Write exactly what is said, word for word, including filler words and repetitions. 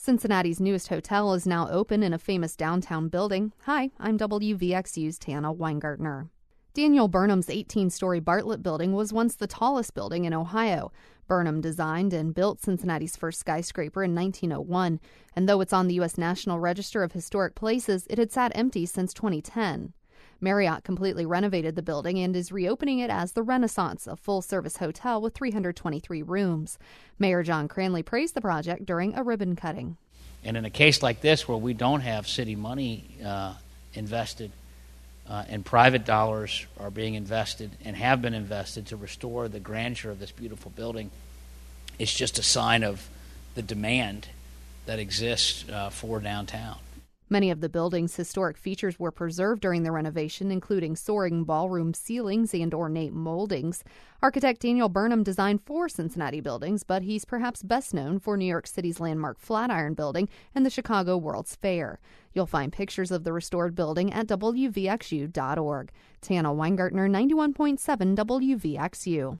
Cincinnati's newest hotel is now open in a famous downtown building. Hi, I'm W V X U's Tana Weingartner. Daniel Burnham's eighteen-story Bartlett Building was once the tallest building in Ohio. Burnham designed and built Cincinnati's first skyscraper in nineteen oh one, and though it's on the U S National Register of Historic Places, it had sat empty since twenty ten. Marriott completely renovated the building and is reopening it as the Renaissance, a full-service hotel with three hundred twenty-three rooms. Mayor John Cranley praised the project during a ribbon cutting. And in a case like this, where we don't have city money uh, invested, Uh, and private dollars are being invested and have been invested to restore the grandeur of this beautiful building, it's just a sign of the demand that exists uh, for downtown. Many of the building's historic features were preserved during the renovation, including soaring ballroom ceilings and ornate moldings. Architect Daniel Burnham designed four Cincinnati buildings, but he's perhaps best known for New York City's landmark Flatiron Building and the Chicago World's Fair. You'll find pictures of the restored building at W V X U dot org. Tana Weingartner, ninety-one point seven W V X U.